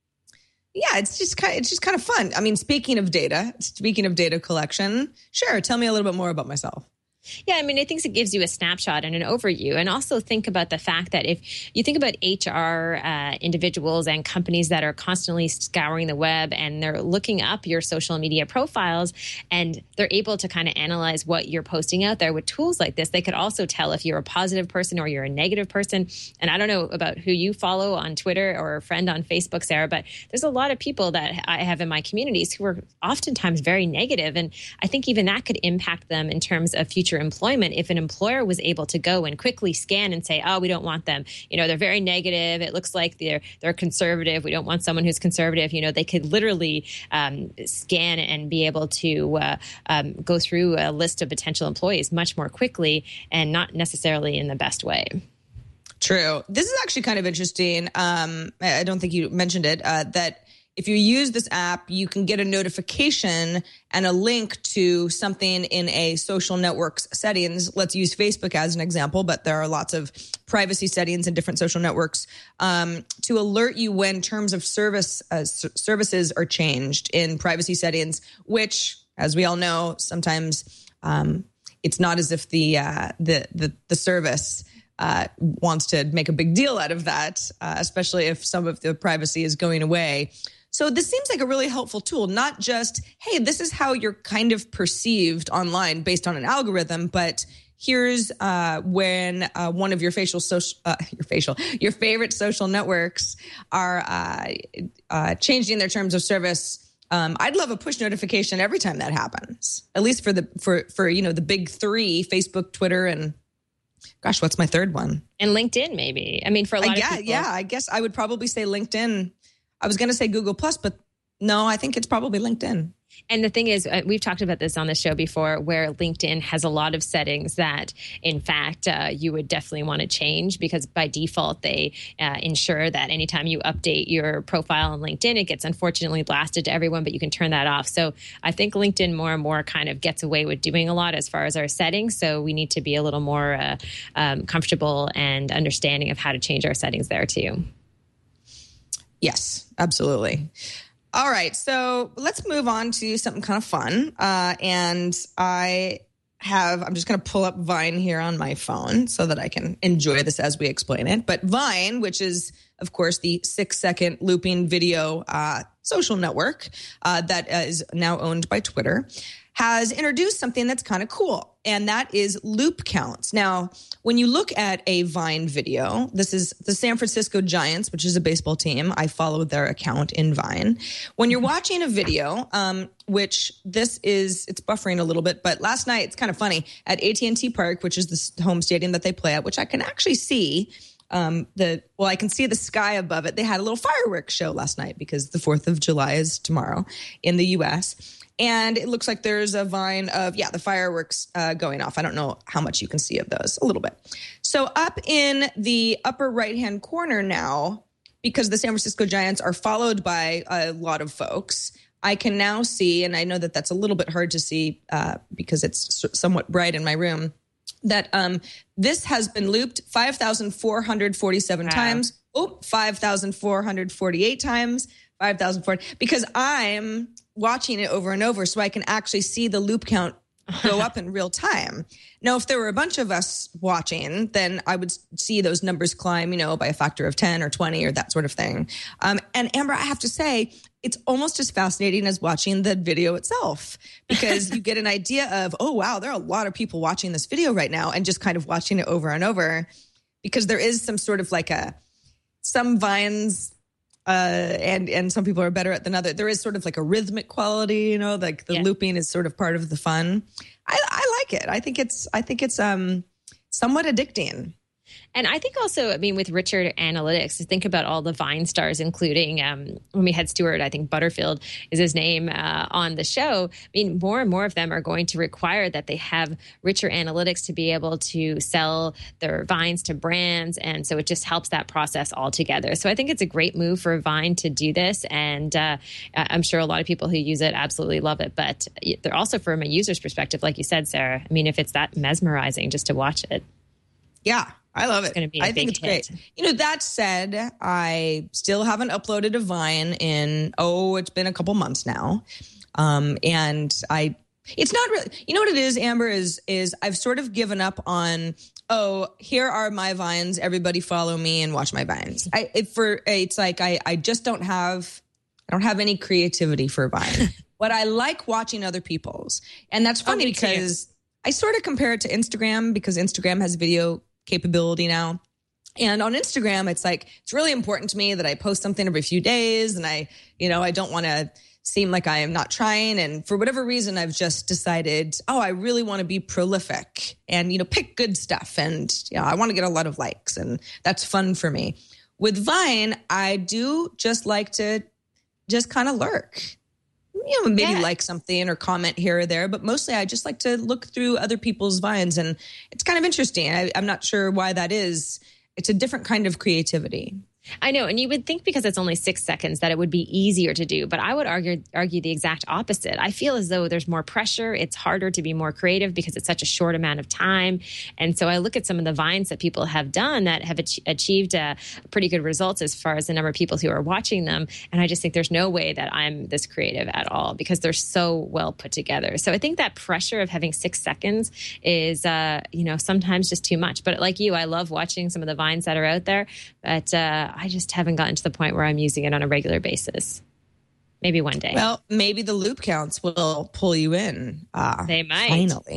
yeah, it's just kind of, it's just kind of fun. I mean, speaking of data, speaking of data collection, sure, tell me a little bit more about myself. Yeah, I mean, I think it gives you a snapshot and an overview. And also think about the fact that if you think about H R uh, individuals and companies that are constantly scouring the web and they're looking up your social media profiles and they're able to kind of analyze what you're posting out there with tools like this, they could also tell if you're a positive person or you're a negative person. And I don't know about who you follow on Twitter or a friend on Facebook, Sarah, but there's a lot of people that I have in my communities who are oftentimes very negative. And I think even that could impact them in terms of future employment if an employer was able to go and quickly scan and say, oh, we don't want them. You know, they're very negative. It looks like they're they're conservative. We don't want someone who's conservative. You know, they could literally um, scan and be able to uh, um, go through a list of potential employees much more quickly and not necessarily in the best way. True. This is actually kind of interesting. Um, I don't think you mentioned it, uh, that if you use this app, you can get a notification and a link to something in a social network's settings. Let's use Facebook as an example, but there are lots of privacy settings in different social networks um, to alert you when terms of service uh, services are changed in privacy settings, which, as we all know, sometimes um, it's not as if the uh, the, the the service Uh, wants to make a big deal out of that, uh, especially if some of the privacy is going away. So this seems like a really helpful tool, not just, hey, this is how you're kind of perceived online based on an algorithm, but here's uh, when uh, one of your facial social, uh, your facial, your favorite social networks are uh, uh, changing their terms of service. Um, I'd love a push notification every time that happens, at least for the for for you know the big three: Facebook, Twitter, and gosh, what's my third one? And LinkedIn, maybe. I mean, for a lot I of guess, people. yeah, I guess I would probably say LinkedIn. I was going to say Google Plus, but no, I think it's probably LinkedIn. And the thing is, uh, we've talked about this on the show before, where LinkedIn has a lot of settings that, in fact, uh, you would definitely want to change, because by default, they uh, ensure that anytime you update your profile on LinkedIn, it gets unfortunately blasted to everyone, but you can turn that off. So I think LinkedIn more and more kind of gets away with doing a lot as far as our settings. So we need to be a little more uh, um, comfortable and understanding of how to change our settings there too. Yes, absolutely. All right, so let's move on to something kind of fun. Uh, and I have, I'm just going to pull up Vine here on my phone so that I can enjoy this as we explain it. But Vine, which is, of course, the six second looping video uh, social network uh, that uh, is now owned by Twitter, has introduced something that's kind of cool, and that is loop counts. Now, when you look at a Vine video, this is the San Francisco Giants, which is a baseball team. I follow their account in Vine. When you're watching a video, um, which this is, it's buffering a little bit, but last night, it's kind of funny, at A T and T Park, which is the home stadium that they play at, which I can actually see um, the, well, I can see the sky above it. They had a little fireworks show last night because the fourth of July is tomorrow in the U S, and it looks like there's a Vine of, yeah, the fireworks uh, going off. I don't know how much you can see of those, a little bit. So up in the upper right-hand corner now, because the San Francisco Giants are followed by a lot of folks, I can now see, and I know that that's a little bit hard to see uh, because it's somewhat bright in my room, that um, this has been looped five thousand four hundred forty-seven wow. times. Oh, five thousand four hundred forty-eight times. five thousand four hundred, because I'm watching it over and over so I can actually see the loop count go up in real time. Now, if there were a bunch of us watching, then I would see those numbers climb, you know, by a factor of ten or twenty or that sort of thing. Um, and Amber, I have to say, it's almost as fascinating as watching the video itself, because you get an idea of, oh, wow, there are a lot of people watching this video right now, and just kind of watching it over and over, because there is some sort of like a, some Vines, Uh, and and some people are better at than other. There is sort of like a rhythmic quality, you know, like the yeah. looping is sort of part of the fun. I, I like it. I think it's I think it's um somewhat addicting. And I think also, I mean, with richer analytics, think about all the Vine stars, including um, when we had Stuart, I think Butterfield is his name, uh, on the show. I mean, more and more of them are going to require that they have richer analytics to be able to sell their Vines to brands. And so it just helps that process all together. So I think it's a great move for Vine to do this. And uh, I'm sure a lot of people who use it absolutely love it. But they're also, from a user's perspective, like you said, Sarah, I mean, if it's that mesmerizing just to watch it. Yeah. I love it. It's be I think it's hit. great. You know, that said, I still haven't uploaded a Vine in, oh, it's been a couple months now. Um, and I, it's not really, you know what it is, Amber, is, is I've sort of given up on, oh, here are my Vines. Everybody follow me and watch my Vines. I, it, for, it's like, I, I just don't have, I don't have any creativity for Vine, but I like watching other people's. And that's funny oh, because too. I sort of compare it to Instagram, because Instagram has video capability now. And on Instagram, it's like, it's really important to me that I post something every few days. And I, you know, I don't want to seem like I am not trying. And for whatever reason, I've just decided, oh, I really want to be prolific and, you know, pick good stuff. And, yeah, I want to get a lot of likes, and that's fun for me. With Vine, I do just like to just kind of lurk. You know, maybe yeah. like something or comment here or there, but mostly I just like to look through other people's Vines, and it's kind of interesting. I, I'm not sure why that is. It's a different kind of creativity. I know. And you would think because it's only six seconds that it would be easier to do. But I would argue argue the exact opposite. I feel as though there's more pressure. It's harder to be more creative because it's such a short amount of time. And so I look at some of the Vines that people have done that have ach- achieved uh, pretty good results as far as the number of people who are watching them. And I just think there's no way that I'm this creative at all because they're so well put together. So I think that pressure of having six seconds is, uh, you know, sometimes just too much. But like you, I love watching some of the Vines that are out there. But uh, I just haven't gotten to the point where I'm using it on a regular basis. Maybe one day. Well, maybe the loop counts will pull you in. Uh, they might. Finally.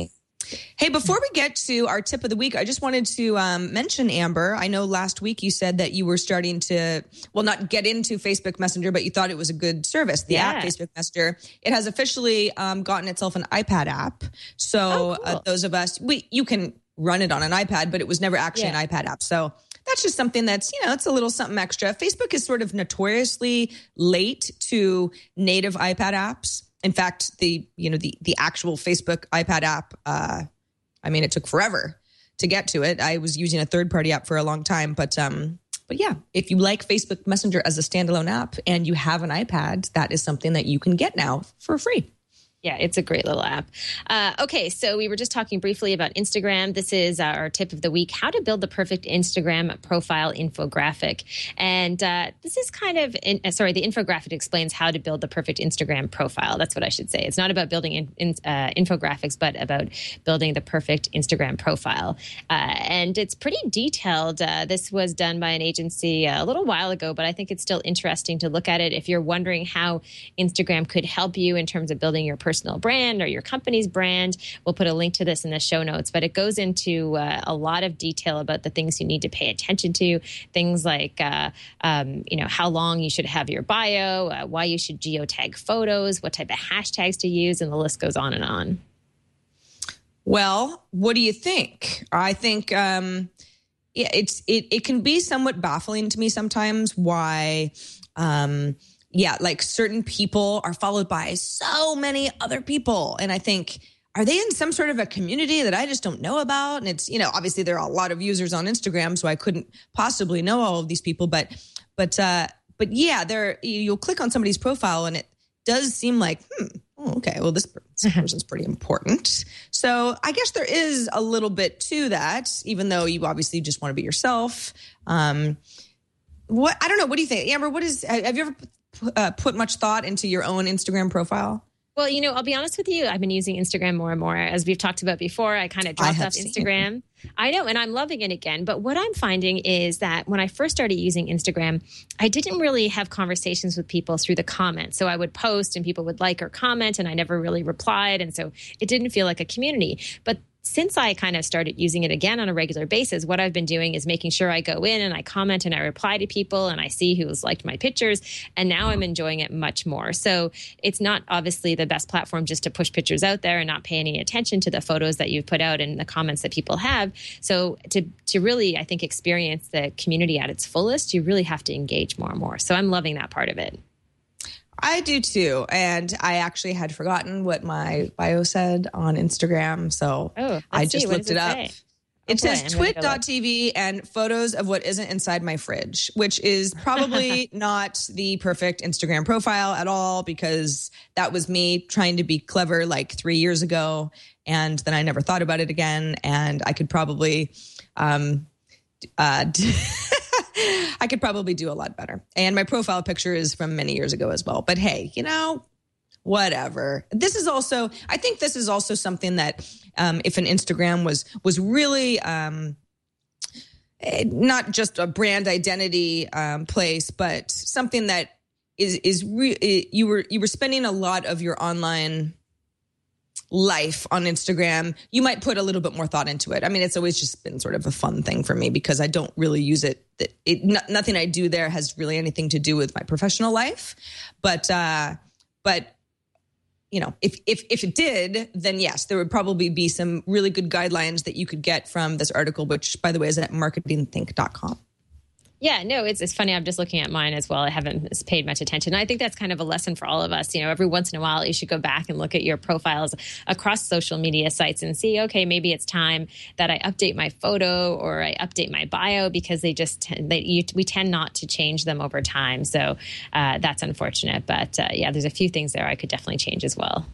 Hey, before we get to our tip of the week, I just wanted to um, mention, Amber, I know last week you said that you were starting to, well, not get into Facebook Messenger, but you thought it was a good service, the yeah. app Facebook Messenger. It has officially um, gotten itself an iPad app. So oh, cool. uh, those of us, we you can run it on an iPad, but it was never actually yeah. an iPad app. So that's just something that's, you know, it's a little something extra. Facebook is sort of notoriously late to native iPad apps. In fact, the, you know, the, the actual Facebook iPad app, uh, I mean, it took forever to get to it. I was using a third party app for a long time, but, um, but yeah, if you like Facebook Messenger as a standalone app and you have an iPad, that is something that you can get now for free. Yeah, it's a great little app. Uh, okay, so we were just talking briefly about Instagram. This is our tip of the week, how to build the perfect Instagram profile infographic. And uh, this is kind of, in, uh, sorry, the infographic explains how to build the perfect Instagram profile. That's what I should say. It's not about building in, in, uh, infographics, but about building the perfect Instagram profile. Uh, and it's pretty detailed. Uh, this was done by an agency a little while ago, but I think it's still interesting to look at it. If you're wondering how Instagram could help you in terms of building your personal personal brand or your company's brand, we'll put a link to this in the show notes, but it goes into uh, a lot of detail about the things you need to pay attention to, things like, uh, um, you know, how long you should have your bio, uh, why you should geotag photos, what type of hashtags to use, and the list goes on and on. Well, what do you think? I think, um, yeah, it's, it, it can be somewhat baffling to me sometimes why, um, yeah, like certain people are followed by so many other people. And I think, are they in some sort of a community that I just don't know about? And it's, you know, obviously there are a lot of users on Instagram, so I couldn't possibly know all of these people. But, but, uh, but yeah, there, you'll click on somebody's profile and it does seem like, hmm, oh, okay, well, this, this person's pretty important. So I guess there is a little bit to that, even though you obviously just want to be yourself. Um, what, I don't know. What do you think? Amber, what is, have you ever Uh, put much thought into your own Instagram profile? Well, you know, I'll be honest with you. I've been using Instagram more and more. As we've talked about before, I kind of dropped off Instagram. I know, and I'm loving it again. But what I'm finding is that when I first started using Instagram, I didn't really have conversations with people through the comments. So I would post and people would like or comment, and I never really replied. And so it didn't feel like a community. But since I kind of started using it again on a regular basis, what I've been doing is making sure I go in and I comment and I reply to people and I see who's liked my pictures. And now I'm enjoying it much more. So it's not obviously the best platform just to push pictures out there and not pay any attention to the photos that you've put out and the comments that people have. So to, to really, I think, experience the community at its fullest, you really have to engage more and more. So I'm loving that part of it. I do too. And I actually had forgotten what my bio said on Instagram. So oh, I just looked it, it up. Say? It okay, says twit dot t v and photos of what isn't inside my fridge, which is probably not the perfect Instagram profile at all, because that was me trying to be clever like three years ago. And then I never thought about it again. And I could probably, um, uh, I could probably do a lot better. And my profile picture is from many years ago as well. But hey, you know, whatever. This is also, I think this is also something that um, if an Instagram was was really um, not just a brand identity um, place, but something that is is re- you were you were spending a lot of your online life on Instagram, you might put a little bit more thought into it. I mean, it's always just been sort of a fun thing for me because I don't really use it. It, it n- nothing I do there has really anything to do with my professional life. But, uh, but you know, if, if, if it did, then yes, there would probably be some really good guidelines that you could get from this article, which by the way is at marketing think dot com. Yeah, no, it's it's funny. I'm just looking at mine as well. I haven't paid much attention. I think that's kind of a lesson for all of us. You know, every once in a while, you should go back and look at your profiles across social media sites and see, okay, maybe it's time that I update my photo or I update my bio because they just they you, we tend not to change them over time. So uh, that's unfortunate. But uh, yeah, there's a few things there I could definitely change as well.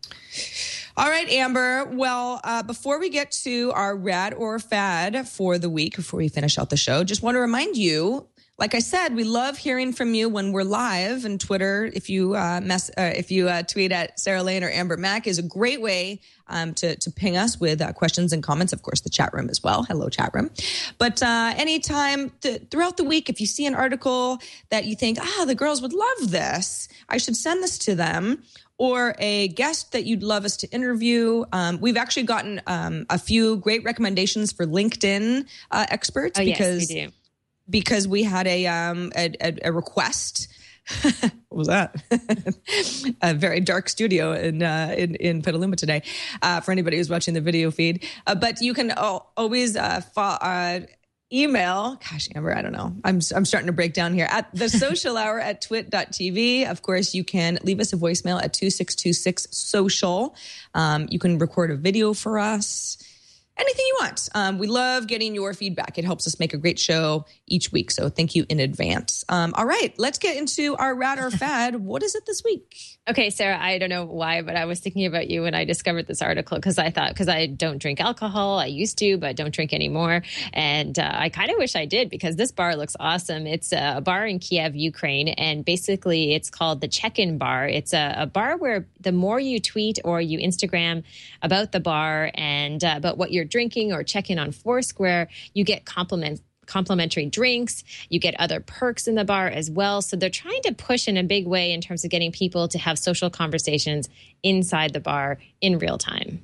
All right, Amber. Well, uh, before we get to our rad or fad for the week, before we finish out the show, just want to remind you, like I said, we love hearing from you when we're live. And Twitter, if you uh, mess, uh, if you uh, tweet at Sarah Lane or Amber Mack, is a great way um, to to ping us with uh, questions and comments. Of course, the chat room as well. Hello, chat room. But uh, anytime th- throughout the week, if you see an article that you think, ah, the girls would love this, I should send this to them. or a guest that you'd love us to interview. Um, we've actually gotten um, a few great recommendations for LinkedIn uh, experts oh, because, yes, we do. because we had a, um, a, a, a request. What was that? A very dark studio in uh, in, in Petaluma today uh, for anybody who's watching the video feed. Uh, but you can al- always uh, fo- uh, email. Gosh, Amber, I don't know. I'm I'm starting to break down here. At the social hour at twit dot t v. Of course, you can leave us a voicemail at two six two six social. Um, you can record a video for us. Anything you want. Um, we love getting your feedback. It helps us make a great show each week. So thank you in advance. Um, all right, let's get into our rad or fad. What is it this week? Okay, Sarah, I don't know why, but I was thinking about you when I discovered this article because I thought, because I don't drink alcohol. I used to, but don't drink anymore. And uh, I kind of wish I did because this bar looks awesome. It's a bar in Kiev, Ukraine. And basically it's called the Check-In Bar. It's a, a bar where the more you tweet or you Instagram about the bar and uh, about what you're drinking or check in on Foursquare, you get compliments. complimentary drinks. You get other perks in the bar as well. So they're trying to push in a big way in terms of getting people to have social conversations inside the bar in real time.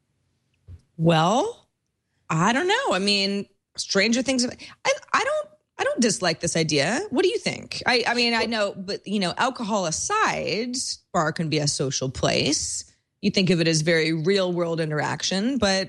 Well, I don't know. I mean, stranger things. I, I don't. I don't dislike this idea. What do you think? I, I mean, I know, but you know, alcohol aside, bar can be a social place. You think of it as very real world interaction, but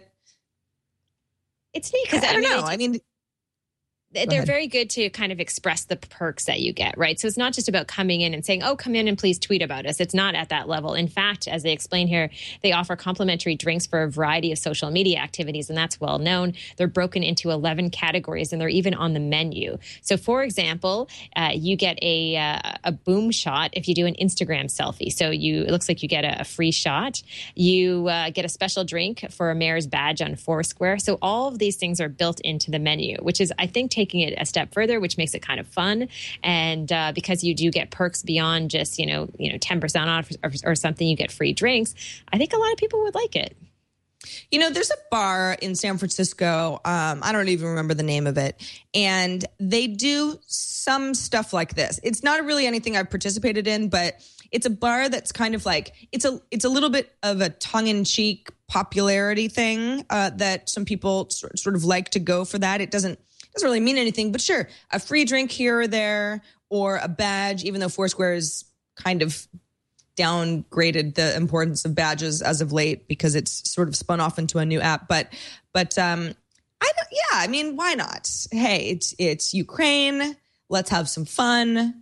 it's neat because I, I don't I mean, know. I mean. They're very good to kind of express the perks that you get, right? So it's not just about coming in and saying, oh, come in and please tweet about us. It's not at that level. In fact, as they explain here, they offer complimentary drinks for a variety of social media activities, and that's well known. They're broken into eleven categories, and they're even on the menu. So, for example, uh, you get a uh, a boom shot if you do an Instagram selfie. So you it looks like you get a, a free shot. You uh, get a special drink for a mayor's badge on Foursquare. So all of these things are built into the menu, which is, I think, taking it a step further, which makes it kind of fun. And uh, because you do get perks beyond just, you know, you know, ten percent off or, or something, you get free drinks. I think a lot of people would like it. You know, there's a bar in San Francisco. Um, I don't even remember the name of it. And they do some stuff like this. It's not really anything I've participated in, but it's a bar that's kind of like, it's a it's a little bit of a tongue-in-cheek popularity thing uh, that some people sort of like to go for that. It doesn't doesn't really mean anything, but sure, a free drink here or there or a badge, even though Foursquare is kind of downgraded the importance of badges as of late because it's sort of spun off into a new app. But, but um, I don't, yeah, I mean, why not? Hey, it's it's Ukraine. Let's have some fun.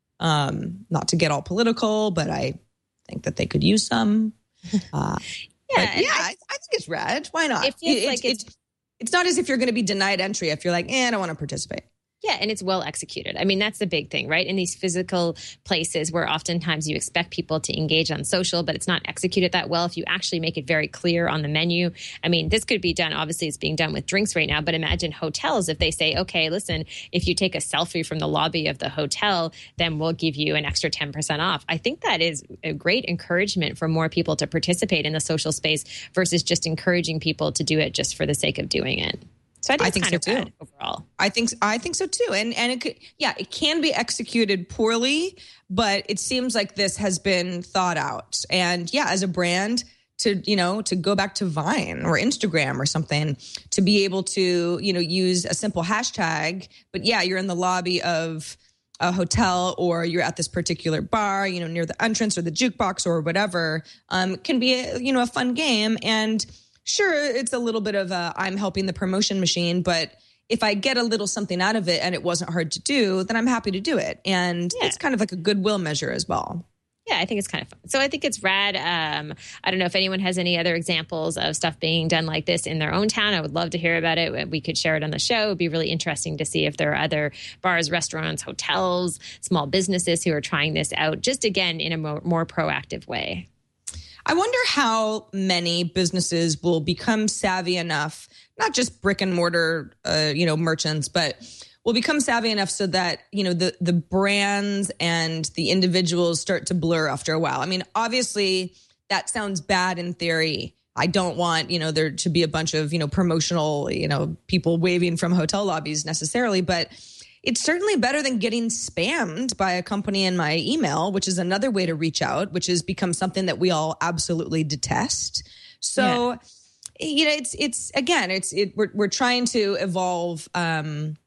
Um, not to get all political, but I think that they could use some. Uh, yeah, yeah, I, I, I think it's rad. Why not? It feels it, like it's, it's, it's not as if you're going to be denied entry if you're like, eh, I don't want to participate. Yeah, and it's well executed. I mean, that's the big thing, right? In these physical places where oftentimes you expect people to engage on social, but it's not executed that well. If you actually make it very clear on the menu, I mean, this could be done. Obviously, it's being done with drinks right now, but imagine hotels if they say, okay, listen, if you take a selfie from the lobby of the hotel, then we'll give you an extra ten percent off. I think that is a great encouragement for more people to participate in the social space versus just encouraging people to do it just for the sake of doing it. So I think, I it's think kind so of too. rad overall. I think I think so too, and and it could, yeah, it can be executed poorly, but it seems like this has been thought out. And yeah, as a brand, to you know to go back to Vine or Instagram or something, to be able to you know use a simple hashtag, but yeah, you're in the lobby of a hotel or you're at this particular bar, you know, near the entrance or the jukebox or whatever, um, can be a, you know a fun game. And sure, it's a little bit of a, I'm helping the promotion machine, but if I get a little something out of it and it wasn't hard to do, then I'm happy to do it. And yeah. It's kind of like a goodwill measure as well. Yeah, I think it's kind of fun. So I think it's rad. Um, I don't know if anyone has any other examples of stuff being done like this in their own town. I would love to hear about it. We could share it on the show. It would be really interesting to see if there are other bars, restaurants, hotels, small businesses who are trying this out, just again, in a more, more proactive way. I wonder how many businesses will become savvy enough, not just brick and mortar, uh, you know, merchants, but will become savvy enough so that, you know, the, the brands and the individuals start to blur after a while. I mean, obviously that sounds bad in theory. I don't want, you know, there to be a bunch of, you know, promotional, you know, people waving from hotel lobbies necessarily, but it's certainly better than getting spammed by a company in my email, which is another way to reach out, which has become something that we all absolutely detest. So, yeah. you know, it's, it's, again, it's, it, we're, we're trying to evolve, um,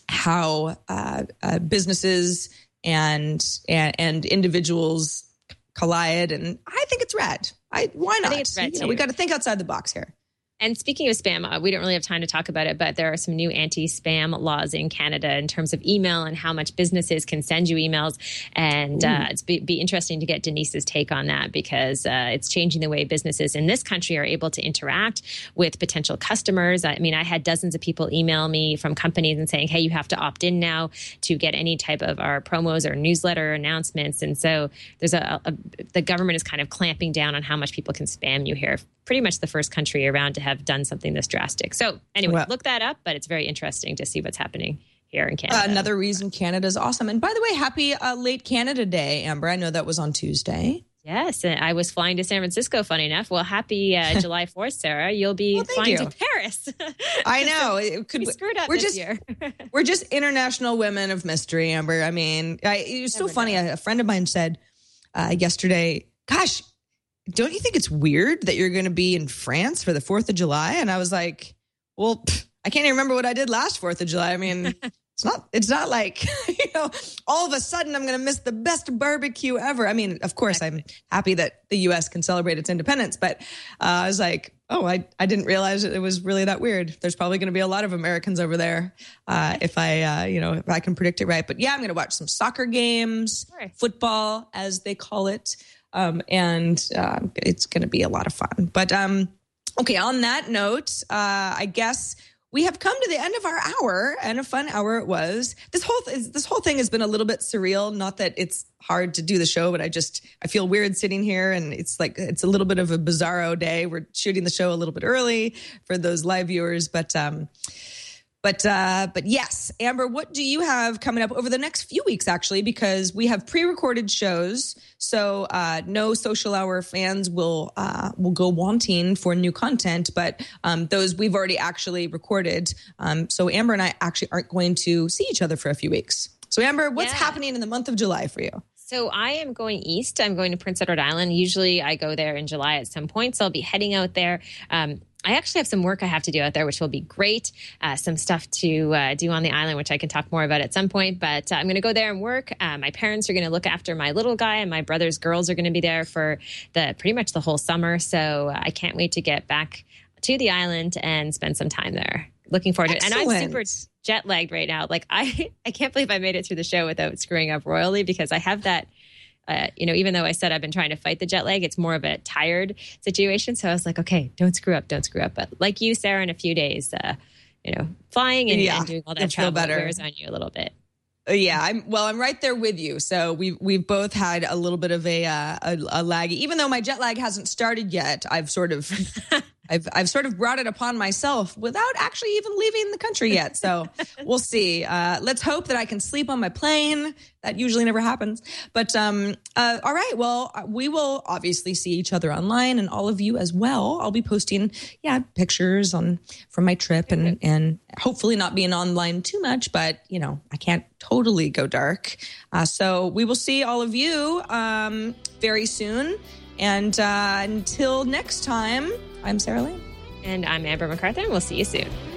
how, uh, uh businesses and, and, and individuals collide. And I think it's rad. I, why not? I think it's rad you too. know, we got to think outside the box here. And speaking of spam, uh, we don't really have time to talk about it, but there are some new anti-spam laws in Canada in terms of email and how much businesses can send you emails. And uh, it's be, be interesting to get Denise's take on that, because uh, it's changing the way businesses in this country are able to interact with potential customers. I mean, I had dozens of people email me from companies and saying, hey, you have to opt in now to get any type of our promos or newsletter announcements. And so there's a, a the government is kind of clamping down on how much people can spam you here. Pretty much the first country around to have done something this drastic. So anyway, well, look that up, but it's very interesting to see what's happening here in Canada. Uh, another reason Canada's awesome. And by the way, happy uh, late Canada Day, Amber. I know that was on Tuesday. Yes, and I was flying to San Francisco, funny enough. Well, happy uh, July fourth, Sarah. You'll be well, flying you. to Paris. I know. It could, we screwed up we're this just, year. We're just international women of mystery, Amber. I mean, I, it was so Never funny. Know. A friend of mine said uh, yesterday, gosh, don't you think it's weird that you're going to be in France for the fourth of July? And I was like, well, pff, I can't even remember what I did last fourth of July. I mean, it's not, it's not like, you know, all of a sudden I'm going to miss the best barbecue ever. I mean, of course, I'm happy that the U S can celebrate its independence, but uh, I was like, oh, I, I didn't realize it was really that weird. There's probably going to be a lot of Americans over there uh, if I, uh, you know, if I can predict it right. But yeah, I'm going to watch some soccer games, sure. football, as they call it. Um, and uh, it's going to be a lot of fun. But um, okay, on that note, uh, I guess we have come to the end of our hour, and a fun hour it was. This whole th- this whole thing has been a little bit surreal. Not that it's hard to do the show, but I just I feel weird sitting here, and it's like it's a little bit of a bizarro day. We're shooting the show a little bit early for those live viewers, but. Um, But uh, but yes, Amber, what do you have coming up over the next few weeks, actually, because we have pre-recorded shows. So uh, no Social Hour fans will uh, will go wanting for new content. But um, those we've already actually recorded. Um, so Amber and I actually aren't going to see each other for a few weeks. So Amber, what's yeah. happening in the month of July for you? So I am going east. I'm going to Prince Edward Island. Usually I go there in July at some point. So I'll be heading out there. Um, I actually have some work I have to do out there, which will be great. Uh, some stuff to uh, do on the island, which I can talk more about at some point. But uh, I'm going to go there and work. Uh, my parents are going to look after my little guy, and my brother's girls are going to be there for the pretty much the whole summer. So uh, I can't wait to get back to the island and spend some time there. Looking forward Excellent. to it. And I'm super jet lagged right now. Like I, I can't believe I made it through the show without screwing up royally, because I have that. Uh, you know, even though I said I've been trying to fight the jet lag, it's more of a tired situation. So I was like, okay, don't screw up, don't screw up. But like you, Sarah, in a few days, uh, you know, flying and, yeah, and doing all that travel wears on you a little bit. Yeah, I'm well. I'm right there with you. So we've we've both had a little bit of a uh, a, a lag. Even though my jet lag hasn't started yet, I've sort of I've I've sort of brought it upon myself without actually even leaving the country yet. So we'll see. Uh, let's hope that I can sleep on my plane. That usually never happens. But um, uh, all right. Well, we will obviously see each other online, and all of you as well. I'll be posting, yeah, pictures on from my trip, and and hopefully not being online too much. But you know, I can't totally go dark. Uh, so we will see all of you um, very soon. And uh, until next time, I'm Sarah Lane. And I'm Amber McArthur, and we'll see you soon.